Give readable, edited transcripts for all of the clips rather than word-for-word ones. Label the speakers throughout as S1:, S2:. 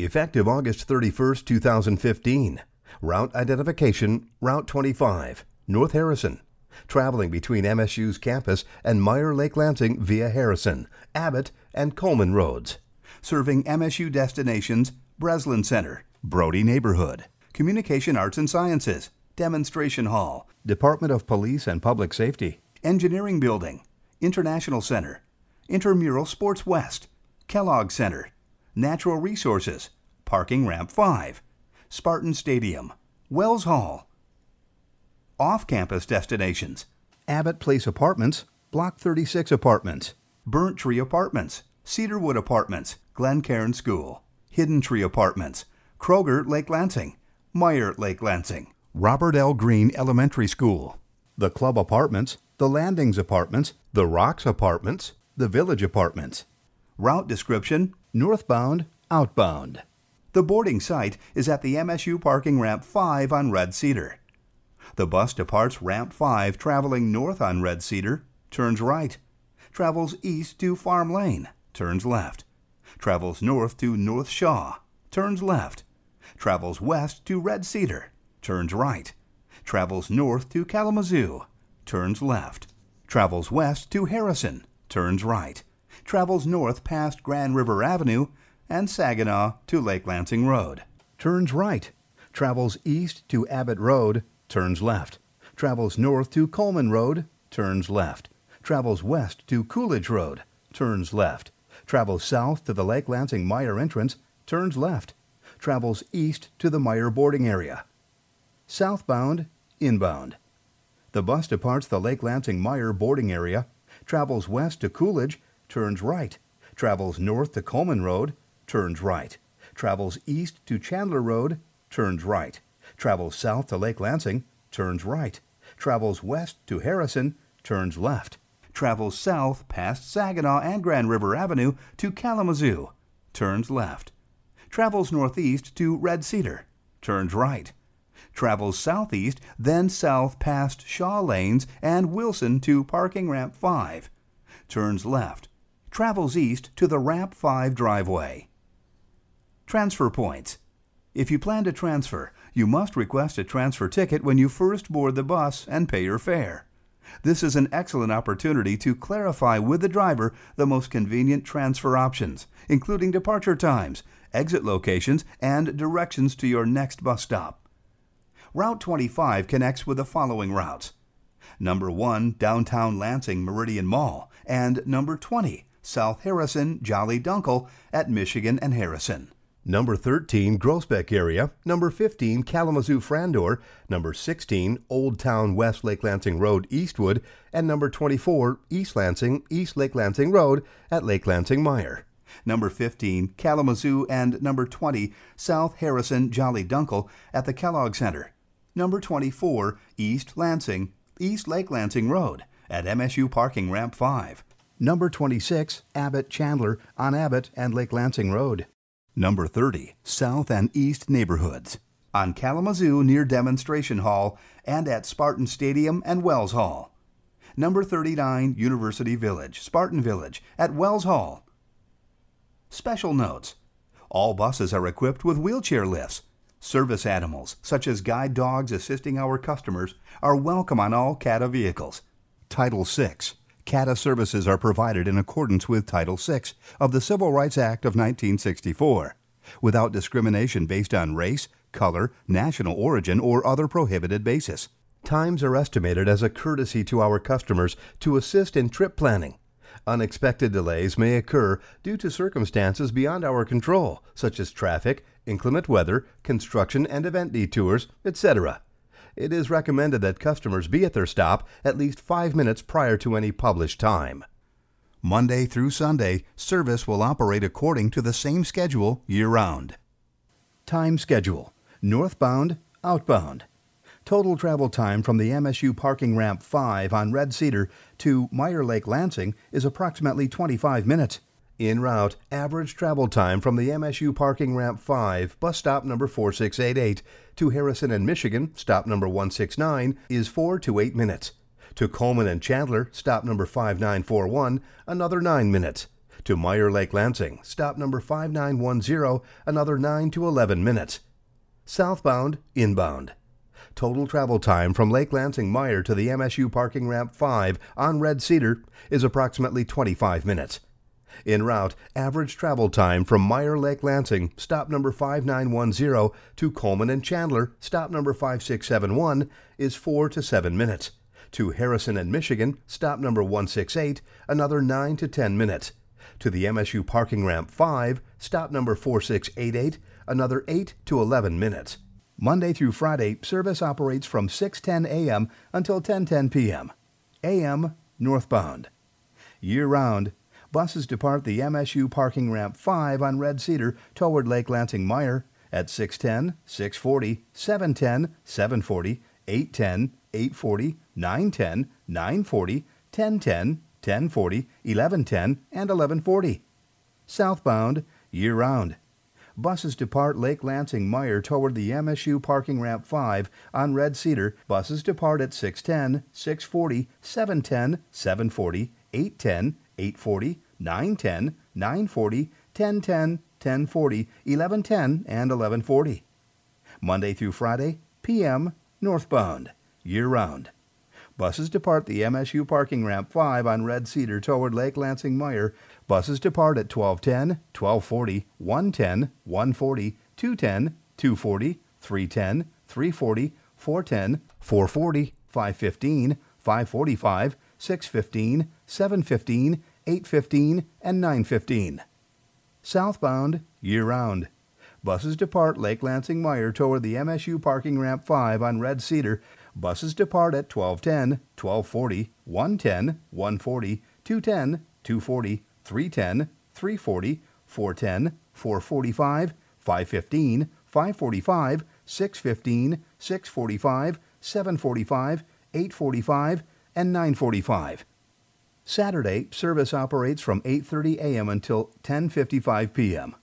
S1: Effective August 31st, 2015. Route identification, Route 25, North Harrison. Traveling between MSU's campus and Meyer Lake Lansing via Harrison, Abbott, and Coleman roads. Serving MSU destinations, Breslin Center, Brody Neighborhood, Communication Arts and Sciences, Demonstration Hall, Department of Police and Public Safety, Engineering Building, International Center, Intramural Sports West, Kellogg Center, Natural Resources, Parking Ramp 5, Spartan Stadium, Wells Hall. Off-campus destinations, Abbott Place Apartments, Block 36 Apartments, Burnt Tree Apartments, Cedarwood Apartments, Glencairn School, Hidden Tree Apartments, Kroger Lake Lansing, Meyer Lake Lansing, Robert L. Green Elementary School, the Club Apartments, the Landings Apartments, the Rocks Apartments, the Village Apartments. Route description, northbound, outbound. The boarding site is at the MSU Parking Ramp 5 on Red Cedar. The bus departs Ramp 5 traveling north on Red Cedar, turns right. Travels east to Farm Lane, turns left. Travels north to North Shaw, turns left. Travels west to Red Cedar, turns right. Travels north to Kalamazoo, turns left. Travels west to Harrison, turns right. Travels north past Grand River Avenue and Saginaw to Lake Lansing Road, turns right. Travels east to Abbott Road, turns left. Travels north to Coleman Road, turns left. Travels west to Coolidge Road, turns left. Travels south to the Lake Lansing Meyer entrance, turns left. Travels east to the Meyer boarding area. Southbound, inbound. The bus departs the Lake Lansing Meyer boarding area, travels west to Coolidge, turns right. Travels north to Coleman Road, turns right. Travels east to Chandler Road, turns right. Travels south to Lake Lansing, turns right. Travels west to Harrison, turns left. Travels south past Saginaw and Grand River Avenue to Kalamazoo, turns left. Travels northeast to Red Cedar, turns right. Travels southeast, then south past Shaw Lanes and Wilson to Parking Ramp 5, turns left. Travels east to the Ramp 5 driveway. Transfer points. If you plan to transfer, you must request a transfer ticket when you first board the bus and pay your fare. This is an excellent opportunity to clarify with the driver the most convenient transfer options, including departure times, exit locations, and directions to your next bus stop. Route 25 connects with the following routes. Number 1, Downtown Lansing Meridian Mall, and Number 20, South Harrison Jolly Dunkel at Michigan and Harrison. Number 13, Groesbeck area. Number 15, Kalamazoo Frandor. Number 16, Old Town West Lake Lansing Road, Eastwood. And number 24, East Lansing, East Lake Lansing Road at Lake Lansing Meyer. Number 15, Kalamazoo, and number 20, South Harrison Jolly Dunkel at the Kellogg Center. Number 24, East Lansing, East Lake Lansing Road at MSU Parking Ramp 5. Number 26, Abbott Chandler on Abbott and Lake Lansing Road. Number 30, South and East Neighborhoods on Kalamazoo near Demonstration Hall and at Spartan Stadium and Wells Hall. Number 39, University Village, Spartan Village at Wells Hall. Special notes. All buses are equipped with wheelchair lifts. Service animals, such as guide dogs assisting our customers, are welcome on all CATA vehicles. Title VI. CATA services are provided in accordance with Title VI of the Civil Rights Act of 1964, without discrimination based on race, color, national origin, or other prohibited basis. Times are estimated as a courtesy to our customers to assist in trip planning. Unexpected delays may occur due to circumstances beyond our control, such as traffic, inclement weather, construction and event detours, etc. It is recommended that customers be at their stop at least 5 minutes prior to any published time. Monday through Sunday, service will operate according to the same schedule year-round. Time schedule: northbound, outbound. Total travel time from the MSU Parking Ramp 5 on Red Cedar to Meyer Lake Lansing is approximately 25 minutes. En route, average travel time from the MSU Parking Ramp 5, bus stop number 4688, to Harrison and Michigan, stop number 169, is 4 to 8 minutes. To Coleman and Chandler, stop number 5941, another 9 minutes. To Meyer Lake Lansing, stop number 5910, another 9 to 11 minutes. Southbound, inbound. Total travel time from Lake Lansing Meyer to the MSU Parking Ramp 5 on Red Cedar is approximately 25 minutes. En route, average travel time from Meyer Lake Lansing, stop number 5910, to Coleman and Chandler, stop number 5671, is 4 to 7 minutes. To Harrison and Michigan, stop number 168, another 9 to 10 minutes. To the MSU Parking Ramp 5, stop number 4688, another 8 to 11 minutes. Monday through Friday, service operates from 6:10 a.m. until 10:10 p.m. a.m. northbound. Year-round, buses depart the MSU Parking Ramp 5 on Red Cedar toward Lake Lansing Meyer at 6:10, 6:40, 7:10, 7:40, 8:10, 8:40, 9:10, 9:40, 10:10, 10:40, 11:10, and 11:40. Southbound, year-round. Buses depart Lake Lansing Meyer toward the MSU Parking Ramp 5 on Red Cedar. Buses depart at 6:10, 6:40, 7:10, 7:40, 8:10, 8:40, 9:10, 9:40, 10:10, 10:40, 11:10, and 11:40. Monday through Friday, p.m. northbound, year-round. Buses depart the MSU Parking Ramp 5 on Red Cedar toward Lake Lansing Meyer. Buses depart at 12:10, 12:40, 1:10, 1:40, 2:10, 2:40, 3:10, 3:40, 4:10, 4:40, 5:15, 5:45, 6:15, 7:15, 8:15, and 9:15. Southbound, year-round. Buses depart Lake Lansing Meyer toward the MSU Parking Ramp 5 on Red Cedar. Buses depart at 12:10, 12:40, 1:10, 1:40, 2:10, 2:40, 3:10, 3:40, 4:10, 4:45, 5:15, 5:45, 6:15, 6:45, 7:45, 8:45, and 9:45. Saturday, service operates from 8:30 a.m. until 10:55 p.m.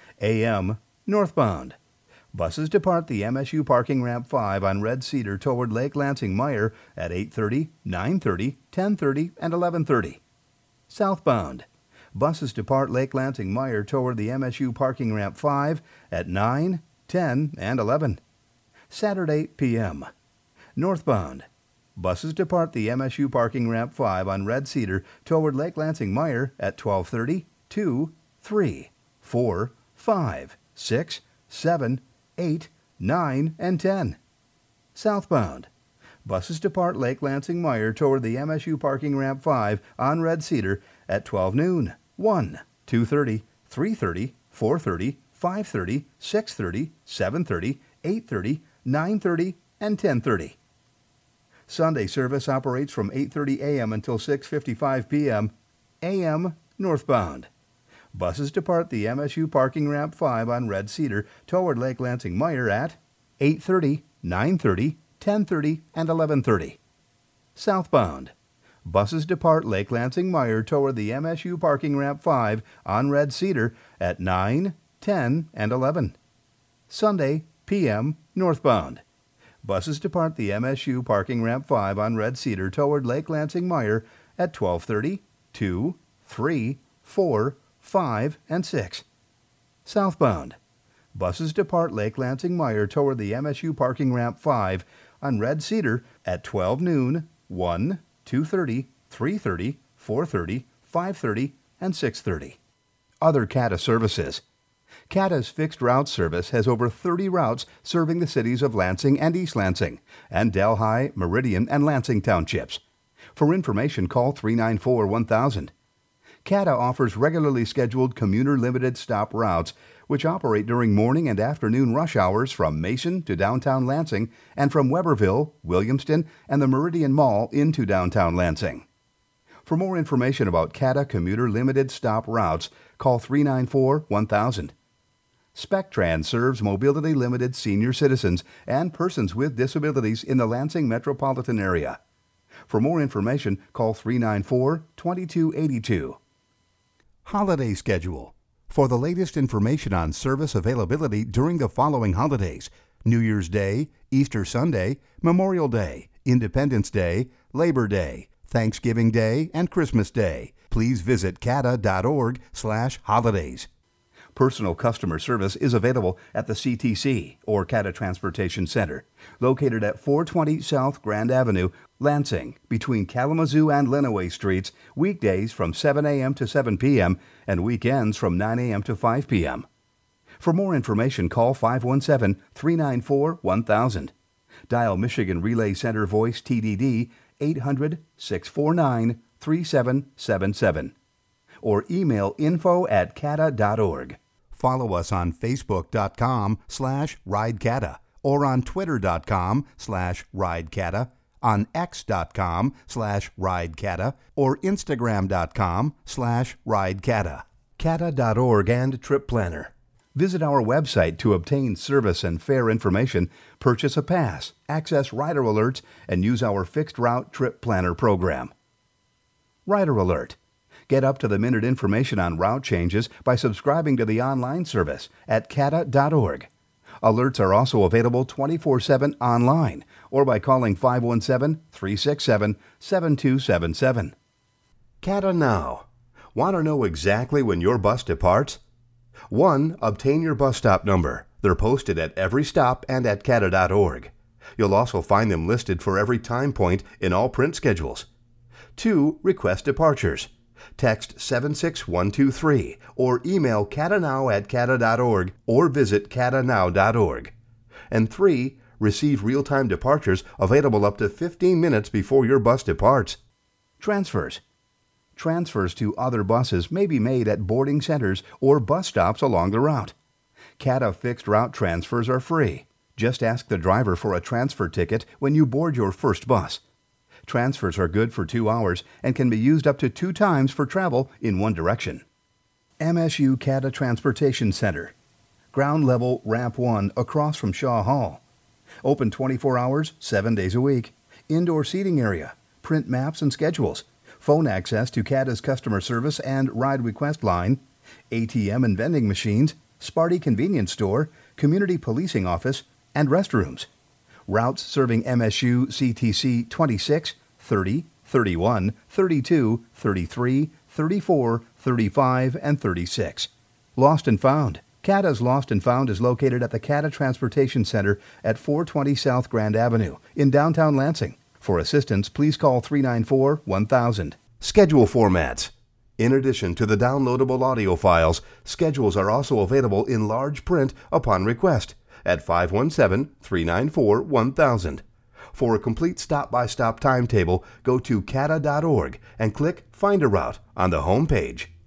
S1: a.m. northbound. Buses depart the MSU Parking Ramp 5 on Red Cedar toward Lake Lansing Meyer at 8:30, 9:30, 10:30, and 11:30. Southbound. Buses depart Lake Lansing Meyer toward the MSU Parking Ramp 5 at 9, 10, and 11. Saturday, p.m. Northbound. Buses depart the MSU Parking Ramp 5 on Red Cedar toward Lake Lansing Meyer at 12:30, 2, 3, 4, 5, 6, 7, 8, 9, and 10. Southbound. Buses depart Lake Lansing Meyer toward the MSU Parking Ramp 5 on Red Cedar at 12 noon, 1, 2:30, 3:30, 4:30, 5:30, 6:30, 7:30, 8:30, 9:30, and 10:30. Sunday service operates from 8:30 a.m. until 6:55 p.m. a.m. northbound. Buses depart the MSU Parking Ramp 5 on Red Cedar toward Lake Lansing Meyer at 8:30, 9:30, 10:30, and 11:30. Southbound. Buses depart Lake Lansing Meyer toward the MSU Parking Ramp 5 on Red Cedar at 9, 10, and 11. Sunday, p.m. northbound. Buses depart the MSU Parking Ramp 5 on Red Cedar toward Lake Lansing Meyer at 12:30, 2, 3, 4, 5, and 6. Southbound. Buses depart Lake Lansing Meyer toward the MSU Parking Ramp 5 on Red Cedar at 12 noon, 1, 2:30, 3:30, 4:30, 5:30, and 6:30. Other CATA services. CATA's fixed route service has over 30 routes serving the cities of Lansing and East Lansing, and Delhi, Meridian, and Lansing townships. For information, call 394-1000. CATA offers regularly scheduled commuter limited stop routes which operate during morning and afternoon rush hours from Mason to downtown Lansing and from Weberville, Williamston, and the Meridian Mall into downtown Lansing. For more information about CATA commuter limited stop routes, call 394-1000. SpecTrans serves mobility limited senior citizens and persons with disabilities in the Lansing metropolitan area. For more information, call 394-2282. Holiday schedule. For the latest information on service availability during the following holidays: New Year's Day, Easter Sunday, Memorial Day, Independence Day, Labor Day, Thanksgiving Day and Christmas Day. Please visit cata.org/holidays. Personal customer service is available at the CTC, or Cata Transportation Center, located at 420 South Grand Avenue, Lansing, between Kalamazoo and Lenawee Streets, weekdays from 7 a.m. to 7 p.m. and weekends from 9 a.m. to 5 p.m. For more information, call 517-394-1000. Dial Michigan Relay Center Voice TDD 800-649-3777 or email info@cata.org. Follow us on Facebook.com/RideCata or on Twitter.com/RideCata, on X.com/RideCata or Instagram.com/RideCata. Cata.org and Trip Planner. Visit our website to obtain service and fare information, purchase a pass, access rider alerts, and use our fixed route trip planner program. Rider Alert. Get up-to-the-minute information on route changes by subscribing to the online service at cata.org. Alerts are also available 24/7 online or by calling 517-367-7277. Cata Now. Want to know exactly when your bus departs? 1. Obtain your bus stop number. They're posted at every stop and at cata.org. You'll also find them listed for every time point in all print schedules. 2. Request departures. Text 76123 or email catanow@cata.org or visit catanow.org. And 3. Receive real-time departures available up to 15 minutes before your bus departs. Transfers. Transfers to other buses may be made at boarding centers or bus stops along the route. Cata fixed route transfers are free. Just ask the driver for a transfer ticket when you board your first bus. Transfers are good for 2 hours and can be used up to 2 times for travel in one direction. MSU Cata Transportation Center. Ground level, Ramp 1, across from Shaw Hall. Open 24 hours, 7 days a week. Indoor seating area. Print maps and schedules. Phone access to Cata's customer service and ride request line. ATM and vending machines. Sparty convenience store. Community policing office. And restrooms. Routes serving MSU CTC 26, 30, 31, 32, 33, 34, 35, and 36. Lost and Found. Cata's Lost and Found is located at the Cata Transportation Center at 420 South Grand Avenue in downtown Lansing. For assistance, please call 394-1000. Schedule formats. In addition to the downloadable audio files, schedules are also available in large print upon request at 517-394-1000. For a complete stop-by-stop timetable, go to cata.org and click Find a Route on the home page.